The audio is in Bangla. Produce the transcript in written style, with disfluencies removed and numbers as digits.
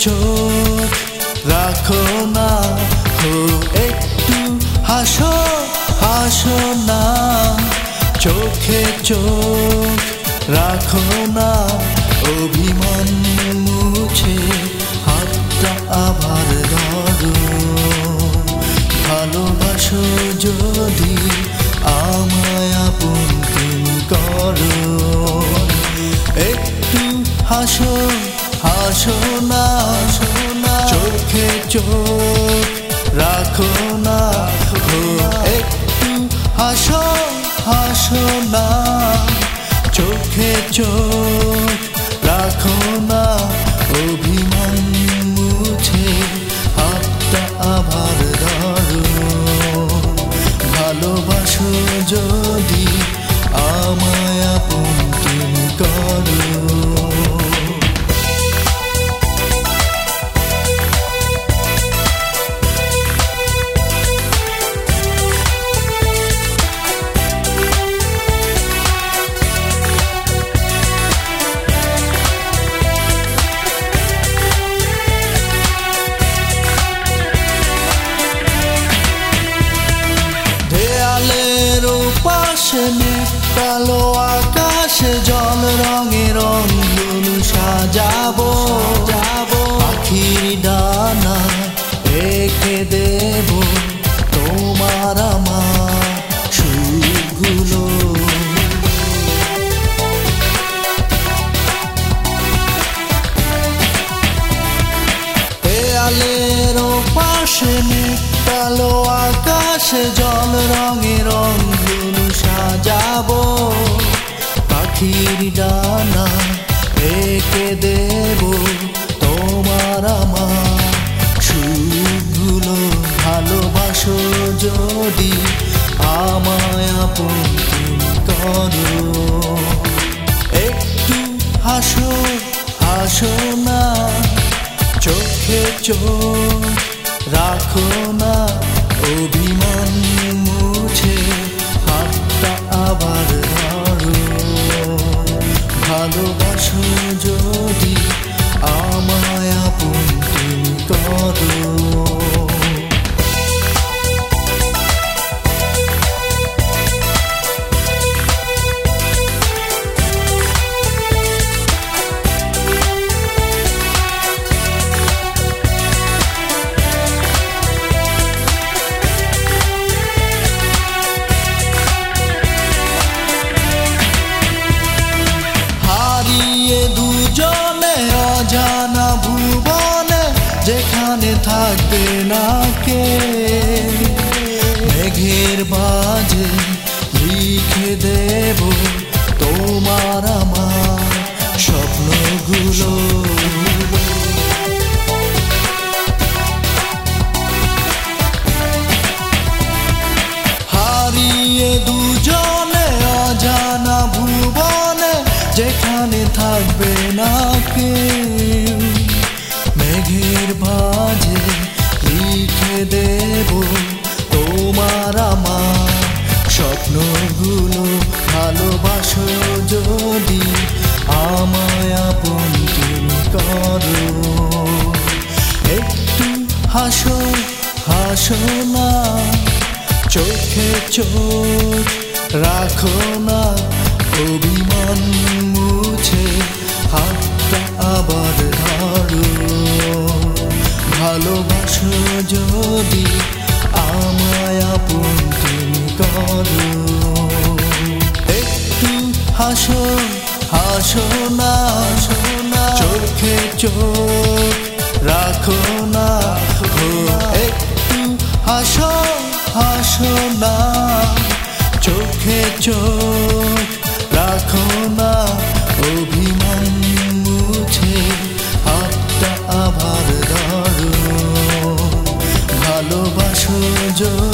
চোখ রাখো না, ও একটু হাসো হাসো না, চোখে চোখ রাখো না, অভিমান মুছে হাতটা আবার ধরো। ভালোবাসো যদি আমায় আপন তুমি করো, একটু হাসো হাসো না, চোখে চোখ রাখো না, ও একটু হাসো হাসো না, চোখে চোখ রাখো না, অভিমান মুছে হাতটা আবার ধরো। ভালোবাসো যদি আমায় আপন তুমি করো। কালো আকাশে জল রঙে রঙিন সাজাবো, পাখির ডানা রেখে দেব তোমার আমার সুরগুলো। দেয়ালের পাশে কালো আকাশে জল রঙে রঙিন সাজাবো, পাখির ডানা রেখে দেব তোমার আমার সুরগুলো। ভালোবাসো যদি আমায় আপন তুমি করো, একটু হাসো হাসো না, চোখে চোখ রাখো না, অভিমান মুছে হাতটা আবার ধরো। ভালোবাসো যদি আমায় আপন তুমি করো। দুজনে অজানা ভুবনে যেখানে থাকবে না কে, মেঘের বাজে লিখে দেব তোমার আমার স্বপ্নগুলো। হারিয়ে দুজনে অজানা ভুবনে যেখানে থাকবে না কেউ, মেঘের ভাঁজে লিখে দেব তোমার আমার স্বপ্নগুলো। ভালোবাসো যদি আমায় আপন তুমি করো, একটু হাসো হাসো না, চোখে চোখ রাখো না, অভিমান মুছে হাতটা আবার ধরো। ভালোবাসো যদি আমায় আপন তুমি করো, একটু হাসো হাসো না, চোখে চোখ রাখো না, ও একটু হাসো হাসো না, চোখে চোখ রাখো না, অভিমান মুছে হাতটা আবার ধরো। ভালোবাসো